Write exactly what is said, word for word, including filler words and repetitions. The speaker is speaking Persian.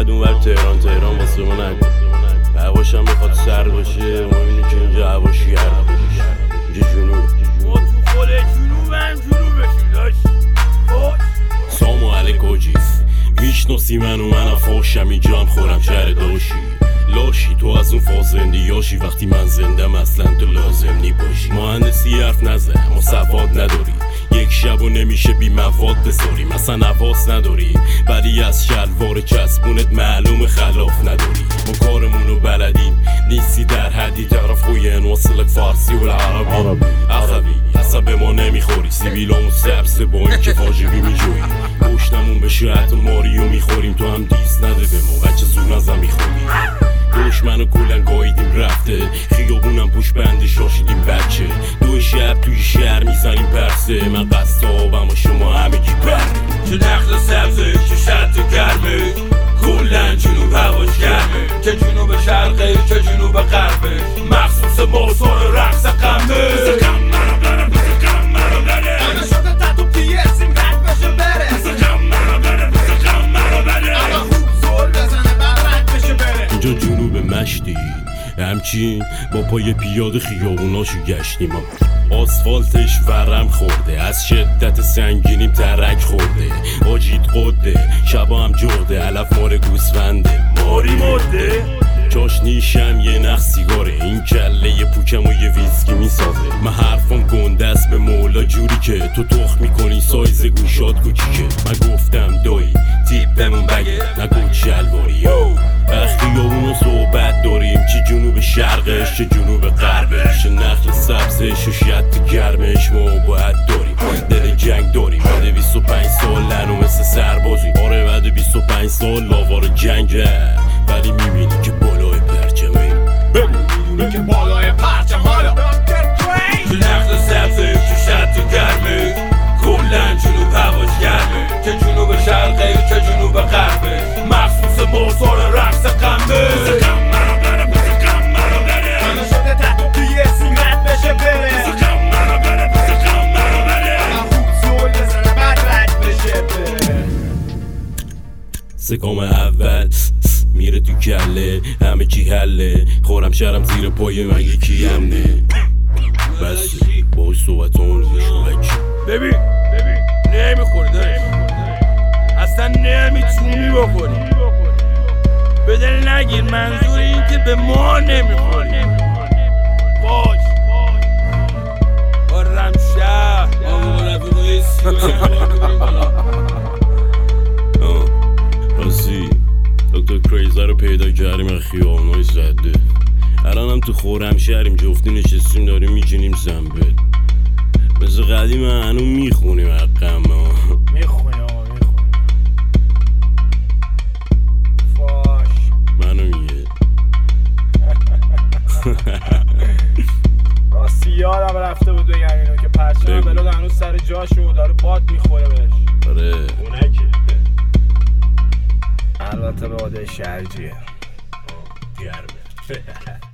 اومد اونور تهران تهران واسه ما نگو هواشم میخواد سر باشه ما میبینی که اینجا هواش گرم اینجا جنوب ما تو خود جنوب هم جنوبشی داشت سامو علیک آجیف میشناسی منو منم فاشم اینجا هم خورم شهر داشی لاشی تو از اون فاز زندیاشی وقتی من زندم اصلا تو لازم نی باشی مهندسی حرف نزن ما سواد نداری یک شب و نمیشه بی مواد بساری مثلا حواس نداری ولی از شلوار چسبونت معلوم خلاف نداری ما کارمونو بلدیم نیستی در حدی طرف خوی نوصلك فارسی و العربی عربی اصلا به ما نمیخوری سیبیلامون سبز با این که واجبی میجوی گوشتمون به شهت و ماریو میخوریم تو هم دیست نده به ما بچه زون ازم میخوری دشمنو کلن گاییدیم رفته خیابونم پوش بنده شاشیدیم بچه دو شب توی شهر میزنیم پرسه من قصابم و شما همه گی پر چه نخل سبزه چه شرط گرمه کلن جنوب هواش گرمه چه جنوب شرقه چه جنوب غربه مخصوص موسار رقص قمه بزرگم منو بره بزرگم منو بره انا شده تاتو پیسیم رنگ بشه بره بزرگم منو بره بزرگم منو بره اما خوب زول بزنه بر رنگ بشه بره اینجا جنوب مشتی همچین با پای پیاده خیابوناشو گشتیم آسفالتش ورم خورده از شدت سنگینیم ترک خورده آجید قده شبا هم جرده علف مار گوسفنده ماری مده چاشنیشم یه نخ سیگاره این کله یه پوکم و یه ویسکی میسازه من حرفم گنده است به مولا جوری که تو تخ میکنی سایز گوشات کوچیکه من گفتم دایی تیپمون بگه نگو شلواری خیابونو صحبت داریم چه جنوب شرقش چه جنوب غربش چه نخل سبزش و شد گرمش ما باید داریم دل جنگ داریم بعد بیست و پنج سال لنو مثل سربازی آره بعد بیست و پنج سال لاوار جنگه ولی میبینی که بالای پرچمه میدونی که بالای پرچم حالا چه نخل سبزه چه شد گرمه کلن جنوب هواش گرمه چه جنوب شرقه چه جنوب غربه مخصوص موسار رقص قمه بزرگم منو بره بزرگم منو بره انا شده تحت پیسیم رد بشه بره بزرگم منو بره بزرگم منو بره انا خوب زول بزنه بعد رد بشه بره سکام اول میره تو کله همه چی حله خورم شرم زیر پای من یکی همنه بس باش صحبت اون بشو ببین ببین نمیخوری دارش اصلا نمیتونی بخوری به دل نگیر منظور این که به ما نمیخوری باش آرم شهر آقا رفیقای راستی دکتر کریزر رو پیدا کردیم خیابونای زده الان هم تو خورم شهریم جفتی نشستیم داریم میچینیم زنبل مثل قدیم هنو میخونیم حقم میخونیم آقا میخونیم فاش منو میگه راستی یادم رفته بود بگم اینو که پرچم بلاد هنوز سر جاشو داره باد میخوره بهش آره اونکه البته به آده شهرجیه گرمه